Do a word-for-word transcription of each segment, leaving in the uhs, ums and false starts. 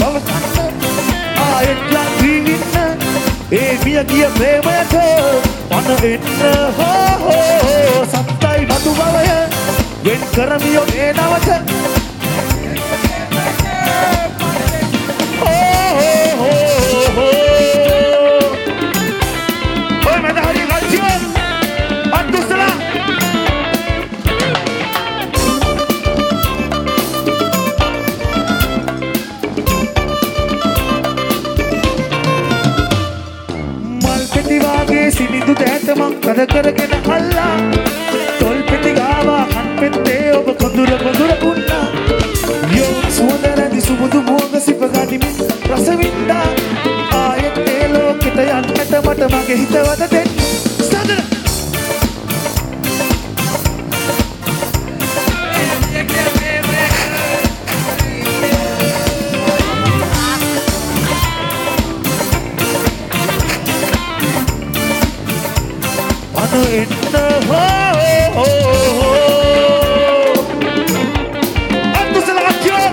පවසන්න ආයෙත් ලංවී ඉන්න ඒ මිය ගිය ප්‍රේමයට මන එන්න හෝ හෝ සත්තයි මතු බවය වෙන් කරමියෝ ඒ නවත සිනිඳු දැත මං කර කරගෙන අල්ලා තොල් පෙති ගාවා කන් පෙත්තේ ඔබ කොඳුර කොඳුර උන්නා යෝ සුවඳ රැඳි සුමුදු මුවග සිප ගනිමින් රස වින්දා ආයෙත් ඒ ලෝකෙට යන්නට මට මගේ හිතවත දෙන්න සඳර එන්න හෝ අත්තුසලක්යෝ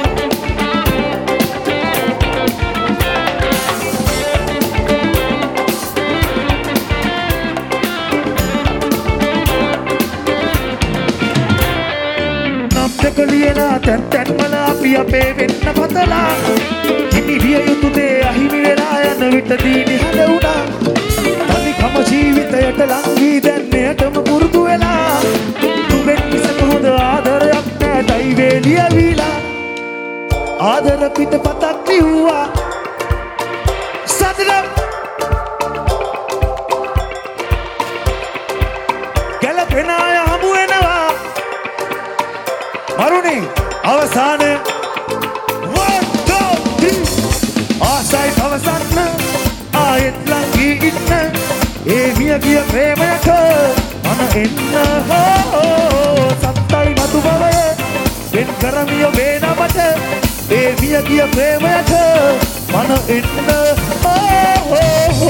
නම් දෙක ලියනා තැන් තැන්වල අපි අපේ වෙන්න පතලා හිමි විය යුතු දේ අහිමි වෙලා යන විටදී නිහඬ වුණා තනිකම ජීවිතයට ලංවී දැන් මෙයටම පුරුදු වෙලා තුඹෙන් මිසක හොඳ ආදරයක් නෑ දෛවේ ලියවිලා ආදර පිටපතක් ලිව්වා සතර ගැලපෙන අය හමු වෙනවා මරුණේ අවසාන one two three ආසයි පවසන්න ආයෙත් ලංවී ඉන්න ඒ මිය ගිය ප්‍රේමයට මන එන්න හෝ සත්තයි මතු බවය වෙන් කරමිය වේනමට ඒ මිය ගිය ප්‍රේමයට මන එන්න හෝ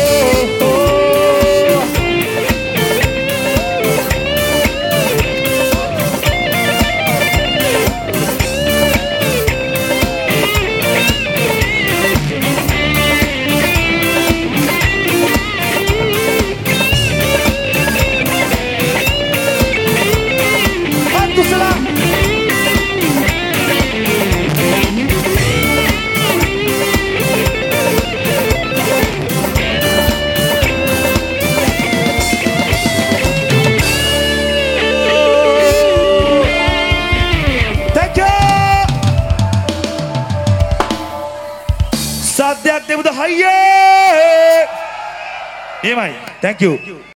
Saatnya temu dah hayye. Iya mai, thank you.